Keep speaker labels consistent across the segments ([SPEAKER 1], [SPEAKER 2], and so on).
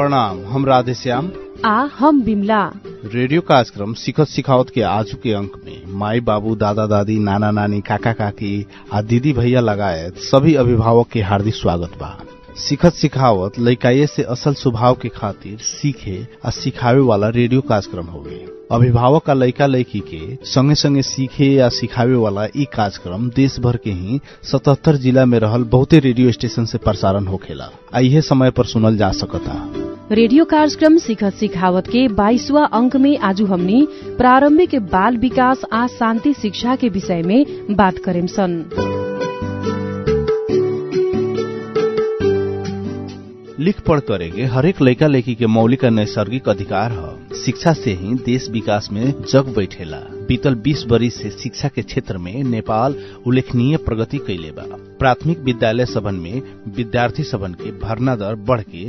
[SPEAKER 1] प्रणाम, हम राधेश्याम
[SPEAKER 2] आ हम बिमला।
[SPEAKER 1] रेडियो कार्यक्रम सिखत सिखावत के आजू के अंक में माई बाबू, दादा दादी, नाना नानी, काका काकी आ दीदी भैया लगायत सभी अभिभावक के हार्दिक स्वागत बा। सिखत सिखावत लइकाए से असल स्वभाव के खातिर सीखे आ सिखावे वाला रेडियो कार्यक्रम होवे। अभिभावक आ लइका लइकी के संगे संगे सीखे या सिखावे वाला ई कार्यक्रम देश भर के ही 77 जिला में रहल बहुते रेडियो स्टेशन से प्रसारण होखेला आ इहे समय पर सुनल जा सकता।
[SPEAKER 2] रेडियो कार्यक्रम सिखत सिखावत के 22वां अंक में आजू हमनी प्रारंभिक बाल विकास आ शान्ति शिक्षा के विषय में बात करेम सन।
[SPEAKER 1] लिख पढ़ करेके हरेक लइका लइकी के मौलिक और नैसर्गिक अधिकार है। शिक्षा से ही देश विकास में जग बैठेला। बीतल 20 बरिस से शिक्षा के क्षेत्र में नेपाल उल्लेखनीय प्रगति कैले बा। प्राथमिक विद्यालय सबन में विद्यार्थी सबन के भर्ना दर बढ़ के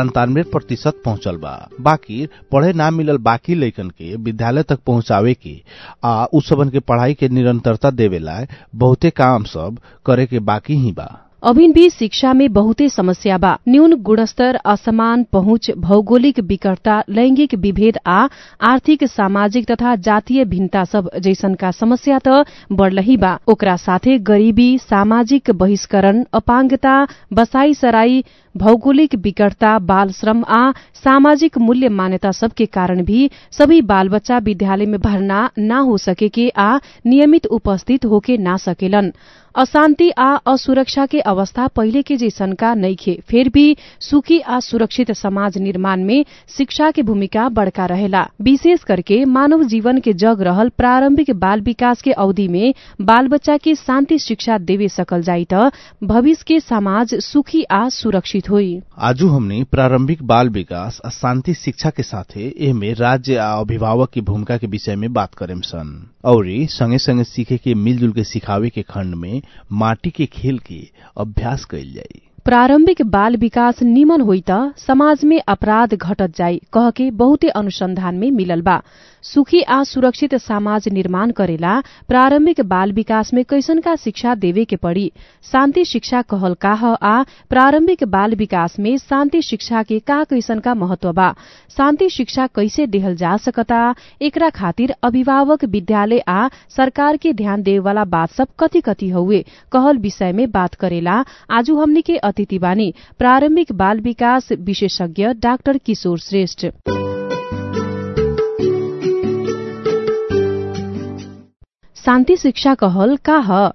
[SPEAKER 1] 97% पहुंचल बा। बाकी पढ़े ना मिलल बाकी लइकन के विद्यालय तक पहुंचावे के आ उ सबन के पढ़ाई के निरंतरता देवेला बहुते काम सब करे के बाकी ही बा।
[SPEAKER 2] अभिन भी शिक्षा में बहुते समस्या बा। न्यून गुणस्तर, असमान पहुंच, भौगोलिक विकटता, लैंगिक विभेद आ आर्थिक, सामाजिक तथा जातीय भिन्नता सब जैसन का समस्या त बढ़लही बा। ओकरा साथे गरीबी, सामाजिक बहिष्करण, अपांगता, बसाई सराई, भौगोलिक विकटता, बाल श्रम आ सामाजिक मूल्य मान्यता सबके कारण भी सभी बाल बच्चा विद्यालय में भर्ना न हो सके के आ नियमित उपस्थित होके ना सकेलन। अशान्ति आ असुरक्षा के अवस्था पहिले के जैसन का नइखे। फिर भी सुखी आ सुरक्षित समाज निर्माण में शिक्षा के भूमिका बड़का रहेला। विशेष करके मानव जीवन के जग रहल प्रारंभिक बाल विकास के अवधि में बाल बच्चा के शान्ति शिक्षा देवे सकल जाई त भविष्य के समाज सुखी आ सुरक्षित होई।
[SPEAKER 1] आजू हमने प्रारंभिक बाल विकास आ शान्ति शिक्षा के साथे एमे राज्य आ अभिभावक की भूमिका के विषय में बात करेम सन और संगे संगे सीखे के मिलजुल के सिखावे के खंड में माटी के खेल के अभ्यास कैल जाई।
[SPEAKER 2] प्रारंभिक बाल विकास निमन होई त समाज में अपराध घटत जाई कह के बहुते अनुसंधान में मिलल बा। सुखी आ सुरक्षित समाज निर्माण करेला प्रारंभिक बाल विकास में कैसन का शिक्षा देवे के पड़ी। शान्ति शिक्षा कहल का ह आ प्रारंभिक बाल विकास में शान्ति शिक्षा के का कैसन का महत्व बा। शान्ति शिक्षा कैसे देहल जा सकता, एकरा खातिर अभिभावक, विद्यालय आ सरकार के ध्यान देवे वाला बात सब कथी कथी हउए कहल विषय में बात करेला आजू हमनी के अतिथि बानी प्रारंभिक बाल विकास विशेषज्ञ डाक्टर किशोर श्रेष्ठ। शान्ति शिक्षा कहल का ह?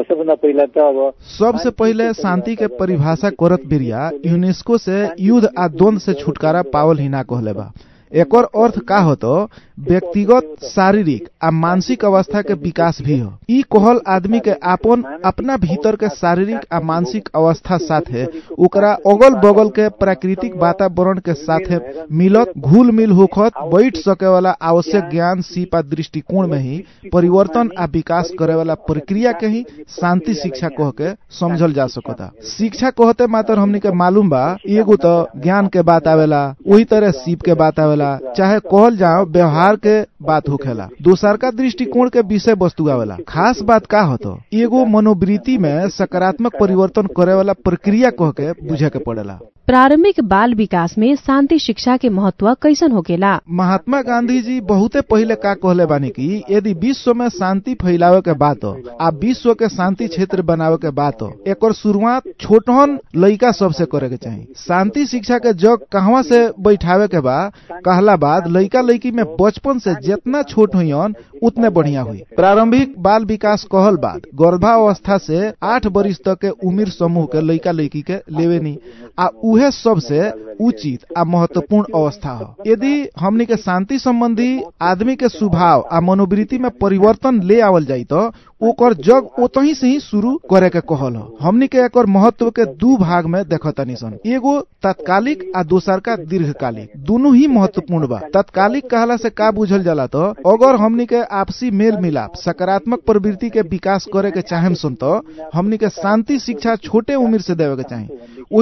[SPEAKER 3] सबसे पहिले शान्ति के परिभाषा करत बिरिया यूनेस्को से युद्ध आ द्वंद्व से छुटकारा पावल ही ना कहले बा। एकर अर्थ का हो तो व्यक्तिगत शारीरिक आ मानसिक अवस्था के विकास भी हो। ई कहल आदमी के अपना भीतर के शारीरिक आ मानसिक अवस्था साथे ओकरा अगल बगल के प्राकृतिक वातावरण के साथे मिलत घुल मिल होखत बैठ सके वाला आवश्यक ज्ञान, सीप आ दृष्टिकोण में ही परिवर्तन आ विकास करे वाला प्रक्रिया के ही शान्ति शिक्षा कह के समझल जा सकता। शिक्षा कहते मात्र हमनी के मालूम बा एगो तो ज्ञान के बात आवेला, वही तरह सीप के बात आवेला, चाहे कहल जाओ व्यवहार के बात होखेला, दोसर का दृष्टिकोण के विषय वस्तु आवेला। खास बात का हो तो एगो मनोवृत्ति में सकारात्मक परिवर्तन करे वाला प्रक्रिया कह के बुझे के पड़ेला।
[SPEAKER 2] प्रारंभिक बाल विकास में शान्ति शिक्षा के महत्व कैसन होकेला?
[SPEAKER 3] महात्मा गांधी जी बहुते पहिले का कहले बानी कि यदि विश्व में शांति फैलावे के बात हो आ विश्व के शांति क्षेत्र बनावे के बात हो, एकर शुरुआत छोटहन लइका सबसे करे के चाहिए। शांति शिक्षा के जग कहवा से बैठावे के बा कहला बाद लइका लइकी में बचपन से जितना छोट हुईन उतने बढ़िया हुई। प्रारंभिक बाल विकास कहल बाद गर्भावस्था से 8 वर्ष तक के उम्र समूह के लइका लइकी के लेवे नी आ उहे सबसे उचित आ महत्वपूर्ण अवस्था हो। यदि हमनी के शांति संबंधी आदमी के स्वभाव आ मनोवृत्ति में परिवर्तन ले आवल जाई तो ओकर जग ओतही से ही शुरू करे के कहल हो। हमनी के एकर महत्व के 2 भाग में देखतानी सन, एगो तात्कालिक आ दोसर का दीर्घकालिक। दोनों ही महत्वपूर्ण बा। तात्कालिक कहला से का बुझल जाला तो अगर हमनी के आपसी मेल मिलाप सकारात्मक प्रवृत्ति के विकास करे के चाहेम सन तो हमनी के शांति शिक्षा छोटे उम्र से देवे के चाहिए। वही तरह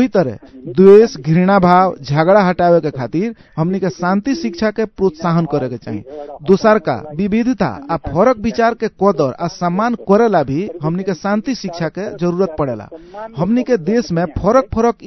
[SPEAKER 3] द्वेष घृणा भाव झगड़ा हटावे के खातिर हमनी के शांति शिक्षा के प्रोत्साहन करे के चाहिए। दूसर का विविधता आ फरक विचार के कदर आ सम्मान करेला भी हमनी के शांति शिक्षा के जरूरत पड़ेला। हमनी के देश में फरक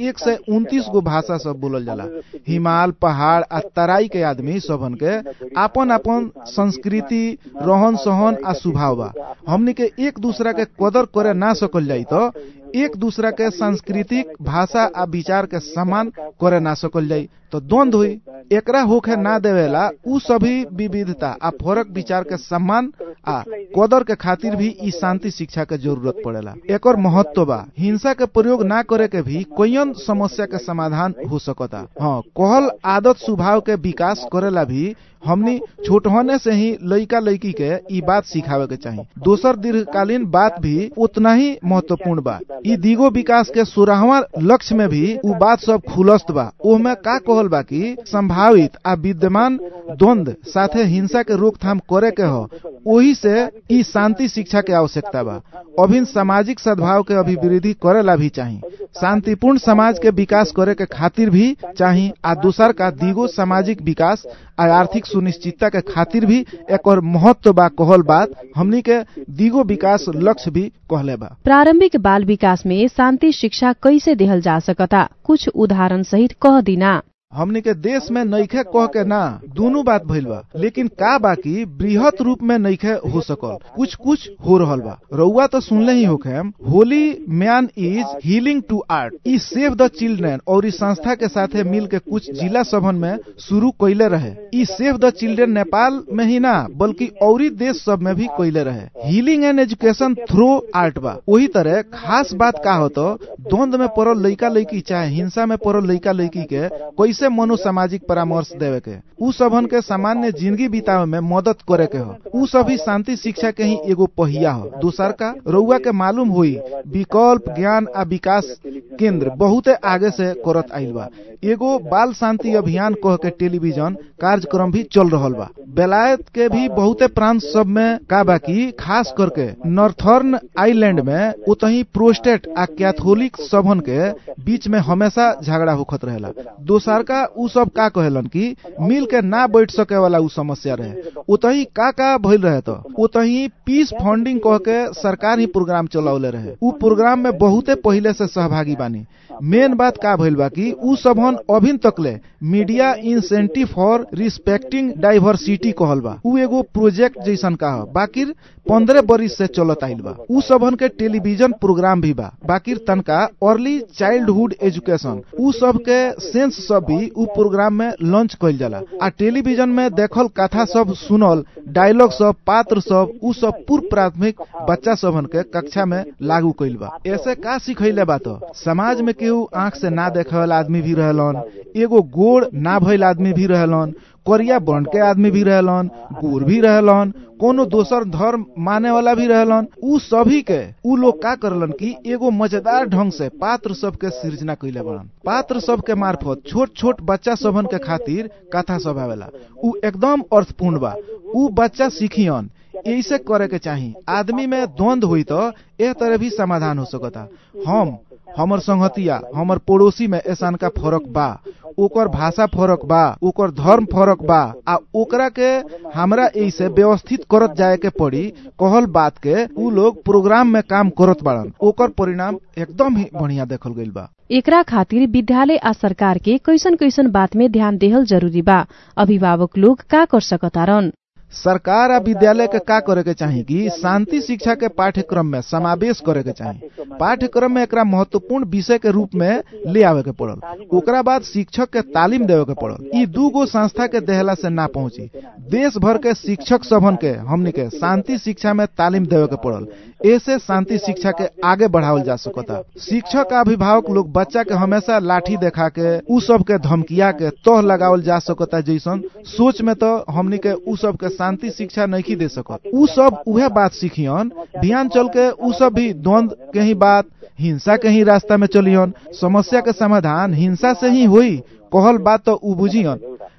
[SPEAKER 3] 129 गो भाषा सब बोलल जाला। हिमाल पहाड़ आ तराई के आदमी सबन के आपन आपन संस्कृति रहन सहन आ स्वभाव बा। हमनी के एक दूसरा के कदर करे ना सकल जाई तो एक दूसरा के सांस्कृतिक भाषा आ विचार के सम्मान करे ना सकल जाई तो द्वंद्व हुई। एकरा होखे ना देवेला उ सभी विविधता आ फरक विचार के सम्मान आ कदर के खातिर भी ई शांति शिक्षा के जरूरत पड़ेला। एकर महत्व बा। हिंसा के प्रयोग ना करे के भी कईयन समस्या के समाधान हो सकता। हाँ, कहल आदत स्वभाव के विकास करेला भी हमनी छोटहने से ही लइका लइकी के ई बात सिखावे के चाहिए। दोसर दीर्घकालीन बात भी उतना ही महत्वपूर्ण बा। ई दिगो विकास के 16वां लक्ष्य में भी उ बात सब खुलस्त बा। ओमे का कहल बा कि संभावित आ विद्यमान द्वंद्व साथे हिंसा के रोकथाम करे के हो। ओही से ई शांति शिक्षा के आवश्यकता बा। अभिन्न सामाजिक सद्भाव के अभिवृद्धि करेला भी चाहिए। शांतिपूर्ण समाज के विकास करे के खातिर भी चाहिए। आ दूसर का दिगो सामाजिक विकास आ आर्थिक सुनिश्चितता के खातिर भी एक और महत्व बा। कहल बात हमनी के दिगो विकास लक्ष्य भी कहले बा।
[SPEAKER 2] प्रारंभिक बाल विकास में शांति शिक्षा कैसे देहल जा सकता, कुछ उदाहरण सहित कह दीना।
[SPEAKER 3] हमनी के देश में नइखे कह के ना दोनों बात भइल बा, लेकिन का बाकी बृहत रूप में नइखे हो सकल। कुछ हो रहल बा। रउआ तो सुनले ही होखे, holy man is healing to art. ई सेव द चिल्ड्रेन और इस संस्था के साथे मिल के कुछ जिला सभन में शुरू कइले रहे। ई सेव द चिल्ड्रेन नेपाल में ही ना बल्कि औरी देश सब में भी कइले रहे। Healing and education through art बा। वही तरह खास बात का हो तो द्वंद्व में पड़ल लइका लइकी चाहे हिंसा में पड़ल लइका लइकी के कैसे मनोसामाजिक परामर्श देवे के, उ सबन के सामान्य जिंदगी बितावे में मदद करे के हो। उ सभी शांति शिक्षा के ही एगो पहिया हो। दूसर का रउआ के मालूम होई विकल्प ज्ञान आ विकास केंद्र बहुते आगे से करत आइल बा। एगो बाल शांति अभियान कह के टेलीविजन कार्यक्रम भी चल रहल बा। बेलायत के भी बहुते प्रांत सब में का बाकी खास करके नॉर्थर्न आइलैंड में उतही प्रोस्टेट आ कैथोलिक सबन के बीच में हमेशा झगड़ा होखत रहेला। दोसर का उ सब का कहेलन कि मिल के ना बैठ सके वाला उ समस्या रहे। उतही का भइल रहे तो उतही पीस फंडिंग कह के सरकार ही प्रोग्राम चलावले रहे। उ प्रोग्राम में बहुते पहले से सहभागी बानी। मेन बात का भइल बा कि उ सबन अभिन तकले media incentive for respecting diversity कहल बा। उ एगो प्रोजेक्ट जैसन का हो, बाकिर 15 बरिस से चलत आइल बा। उ सबन के टेलीविजन प्रोग्राम भी बा। बाकिर तनका अर्ली चाइल्डहुड एजुकेशन उ सब के सेंस सब भी उ प्रोग्राम में लॉन्च कइल जाला। आ टेलीविजन में देखल कथा सब सुनल डायलॉग सब पात्र सब उ सब पूर्व प्राथमिक बच्चा सबन के कक्षा में लागू कइल बा। ऐसे का सिखैले बा तो समाज में केहू आंख से ना देखे वाला आदमी भी रहलन, एगो गोड़ ना भइल आदमी भी रहलन, करिया बन के आदमी भी रहलन, गोर भी रहलन, कोनो दोसर धर्म माने वाला भी रहलन। उ सभी के उ लोग का करलन कि एगो मजेदार ढंग से पात्र सब के सृजना कइले बड़न। पात्र सब के मार्फत छोट छोट बच्चा सबन के खातिर कथा सब आवेला। उ एकदम अर्थपूर्ण बा। उ बच्चा सीखियन ऐसे करे के चाही। आदमी में द्वंद्व हुई तो एह तरह भी समाधान हो सकता। हमर संगतिया हमर पड़ोसी में ऐसान का फर्क बा, ओकर भाषा फर्क बा, ओकर धर्म फर्क बा, आ ओकरा के हमरा ऐसे व्यवस्थित करत जाए के पड़ी। कहल बात के उ लोग प्रोग्राम में काम करत बाड़न। ओकर परिणाम एकदम ही बढ़िया देखल गइल बा।
[SPEAKER 2] एकरा खातिर विद्यालय आ सरकार के कैसन कैसन बात में ध्यान देहल जरूरी बा। अभिभावक लोग का कर सकतारन।
[SPEAKER 3] सरकार आ विद्यालय के का करे के चाही कि शांति शिक्षा के पाठ्यक्रम में समावेश करे के चाही। पाठ्यक्रम में एकरा महत्वपूर्ण विषय के रूप में ले आवे के पड़ल। ओकरा बाद शिक्षक के तालीम देवे के पड़ल। ई दूगो संस्था के देहला से ना पहुंची। देश भर के शिक्षक सबन के हमनी के शांति शिक्षा में तालीम देवे के पड़ल। ऐसे शांति शिक्षा के आगे बढ़ावल जा सकता। शिक्षक आ अभिभावक लोग बच्चा के हमेशा लाठी देखा के उ सब के धमकिया के तह लगावल जा सकता जैसन सोच में तो हमनी के उ सब के शांति शिक्षा नहीं दे सकत। उ सब उहे बात सीखियन। ध्यान चल के उ सब भी द्वंद्व के ही बात, हिंसा के ही रास्ता में चलियन। समस्या के समाधान हिंसा से ही होई कहल बात तो उ बुझियन।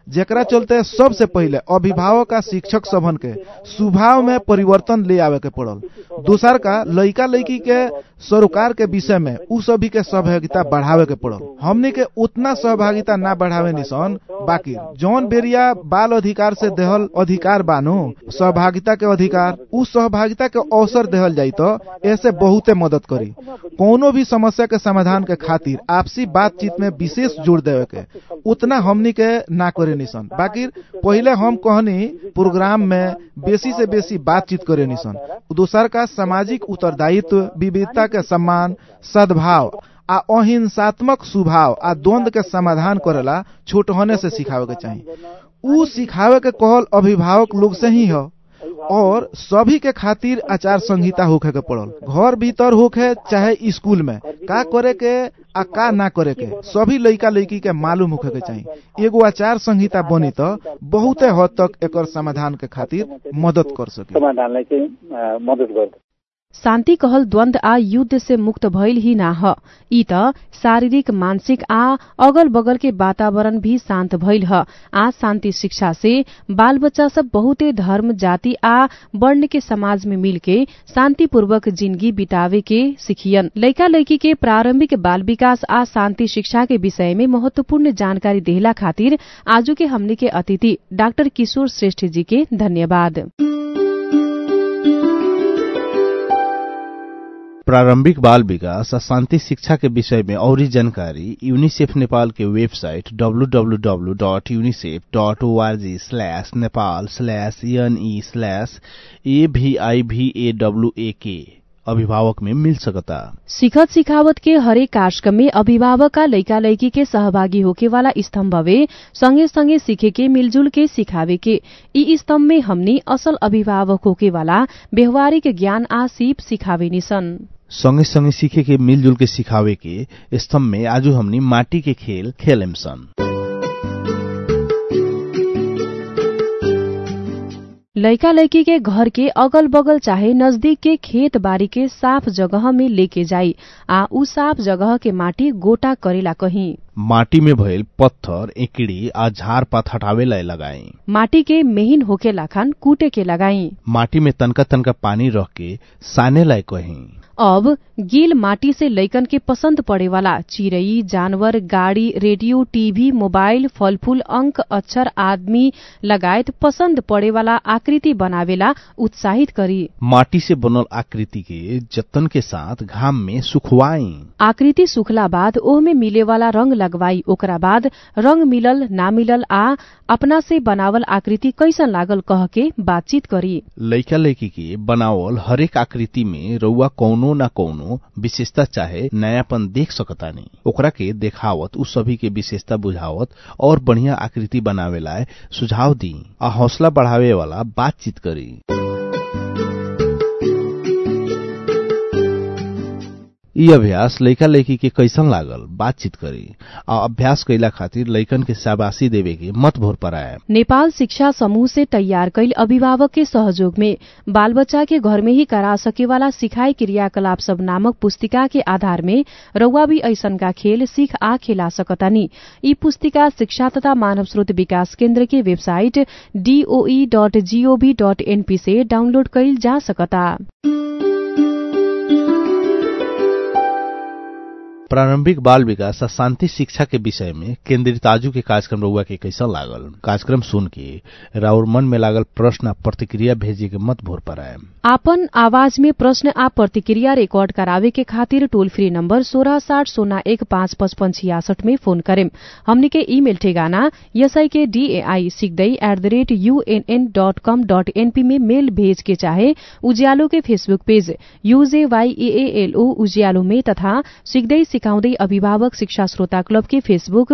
[SPEAKER 3] जेकरा चलते सबसे पहले अभिभावक आ शिक्षक सबन के स्वभाव में परिवर्तन ले आवे के पड़ल। दूसर का लइका लइकी के सरोकार के विषय में उ सभी के सहभागिता बढ़ावे के पड़ल। हमनी के उतना सहभागिता ना बढ़ावे निसन, बाकी जौन बेरिया बाल अधिकार से देहल अधिकार बानो सहभागिता के अधिकार, उ सहभागिता के अवसर देहल जाई तो ऐसे बहुते मदद करी। कोनो भी समस्या के समाधान के खातिर आपसी बातचीत में विशेष जोर देवे के उतना हमनी के ना करे निसन। बाकी पहले हम कहनी प्रोग्राम में बेसी से बेसी बातचीत करे निसन। दूसर का सामाजिक उत्तरदायित्व, विविधता के सम्मान, सद्भाव आ अहिंसात्मक स्वभाव आ द्वंद्व के समाधान करेला छोटहने से सिखावे के चाहिए। उ सिखावे के कहल अभिभावक लोग से ही हो और सभी के खातिर आचार संहिता होखे के पड़ल। घर भीतर होखे चाहे स्कूल में का करे के आ का ना करे के सभी लइका लइकी के मालूम होखे के चाहिए। एगो आचार संहिता बनी तो बहुते हद तक एकर समाधान के खातिर मदद कर सके।
[SPEAKER 2] शान्ति कहल द्वन्द्व आ युद्ध से मुक्त भइल ही ना ह। ई त शारीरिक, मानसिक आ अगल बगल के वातावरण भी शान्त भइल ह। आ शान्ति शिक्षा से बाल बच्चा सब बहुते धर्म, जाति आ वर्ण के समाज में मिलके शान्तिपूर्वक जिंदगी बितावे के सिखियन। लइका लइकी के प्रारंभिक बाल विकास आ शान्ति शिक्षा के विषय में महत्वपूर्ण जानकारी देहला खातिर आजु के हमनी के अतिथि डाक्टर किशोर श्रेष्ठ जी के धन्यवाद।
[SPEAKER 1] प्रारंभिक बाल विकास और शान्ति शिक्षा के विषय में और जानकारी यूनिसेफ नेपाल के वेबसाइट www.unicef.org/nepal/ne/avivawak अभिभावक में मिल सकता।
[SPEAKER 2] सिखत सिखावत के हरेक कार्यक्रम में अभिभावक का लइका लइकी के सहभागी होके वाला स्तंभ हवे। संगे संगे सीखे के मिलजुल के सिखावे के ई स्तंभ में हमनी असल अभिभावक होके वाला व्यवहारिक ज्ञान आ सीप सिखावे निसन।
[SPEAKER 1] संगे संगे सीखे के मिलजुल के सिखावे के स्तंभ में आज हमनी माटी के खेल खेलेम सन।
[SPEAKER 2] लइका लइकी के घर के अगल बगल चाहे नजदीक के खेत बारी के साफ जगह में लेके जाई आ उ साफ जगह के माटी गोटा करेला कहीं।
[SPEAKER 1] माटी में भइल पत्थर, एकिड़ी आ झार पात हटावे ला लगाई।
[SPEAKER 2] माटी के मेहिन होके लाखान कूटे के लगाई।
[SPEAKER 1] माटी में तनका तनका पानी रख के साने ला कहीं।
[SPEAKER 2] अब गील माटी से लइकन के पसंद पड़े वाला चिड़ई, जानवर, गाड़ी, रेडियो, टीवी, मोबाइल, फलफूल, अंक, अक्षर, आदमी लगायत पसंद पड़े वाला आकृति बनावेला उत्साहित करी।
[SPEAKER 1] माटी से बनल आकृति के जतन के साथ घाम में सुखवाई।
[SPEAKER 2] आकृति सुखला बाद ओह में मिले वाला रंग लगवाई। ओकरा बाद रंग मिलल ना मिलल आ अपना से बनावल आकृति कैसन लागल कह के बातचीत करी।
[SPEAKER 1] लइका लइकी के बनावल हरेक आकृति में रउआ कौनो न कौनो विशेषता चाहे नयापन देख सकतानी। ओकरा के देखावत उ सभी के विशेषता बुझावत और बढ़िया आकृति बनावेला सुझाव दी आ हौसला बढ़ावे वाला बातचीत करी। ई अभ्यास लइका लइकी के कैसन लागल बातचीत करी आ अभ्यास कैला खातिर लइकन के शाबाशी देवे के मत भोर पराए।
[SPEAKER 2] नेपाल शिक्षा समूह से तैयार कैल अभिभावक के सहयोग में बाल बच्चा के घर में ही करा सके वाला सिखाई क्रियाकलाप सब नामक पुस्तिका के आधार में रउआ भी ऐसन का खेल सीख आ खेला सकतानी। ई पुस्तिका शिक्षा तथा मानव स्रोत विकास केन्द्र के वेबसाइट doe.gov.np से डाउनलोड कैल जा सकता।
[SPEAKER 1] प्रारंभिक बाल विकास और शान्ति शिक्षा के विषय में केन्द्रित आजू के कार्यक्रम रउआ के कैसा लागल। कार्यक्रम सुन के राउर मन में लागल प्रश्न प्रतिक्रिया भेजे के मत भोर पराए।
[SPEAKER 2] आपन आवाज में प्रश्न आ प्रतिक्रिया रिकॉर्ड करावे के खातिर टोल फ्री नंबर 1660155566 में फोन करेम। हमनी के ईमेल ठेगाना SIKDAI@unn.com.np में मेल भेज के चाहे उज्यालो के फेसबुक पेज UJYAALO उज्यालो में तथा सिक्दै सिकाउँदै अभिभावक शिक्षा श्रोता क्लब के फेसबुक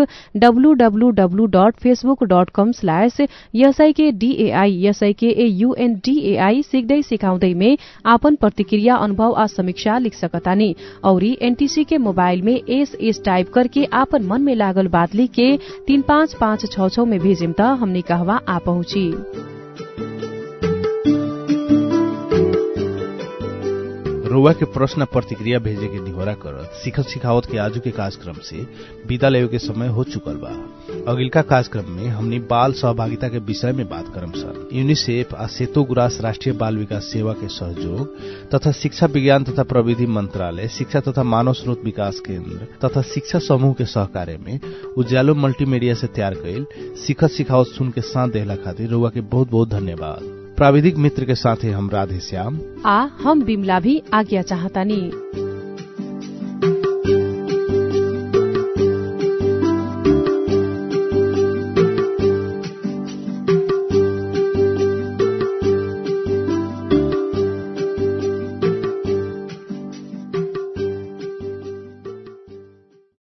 [SPEAKER 2] www.facebook.com/SIKDAI सिक्दै सिकाउँदै में आपन प्रतिक्रिया, अनुभव आ समीक्षा लिख सकतानी। औरी एनटीसी के मोबाइल में SS टाइप करके आपन मन में लागल बात लिख के 35566 में भेजिम त हमनी कहवा आ पहुंची।
[SPEAKER 1] रउआ के प्रश्न प्रतिक्रिया भेजे के निहोरा करत सिखत सिखावत के आजू के कार्यक्रम से विदा लेवे के समय हो चुकल बा। अगिलका कार्यक्रम में हमनी बाल सहभागिता के विषय में बात करम सन। यूनिसेफ आ सेतो गुराँस राष्ट्रिय बाल विकास सेवा के सहयोग तथा शिक्षा विज्ञान तथा प्रविधि मंत्रालय, शिक्षा तथा मानव स्रोत विकास केन्द्र तथा शिक्षा समूह के सहकार्य में उज्यालो मल्टीमीडिया से तैयार कईल सिखत सिखावत सुन के साथ देहला खातिर रउआ के बहुत बहुत धन्यवाद। प्राविधिक मित्र के साथ हम राधे श्याम
[SPEAKER 2] आ हम बिमला भी आज्ञा चाहतानी।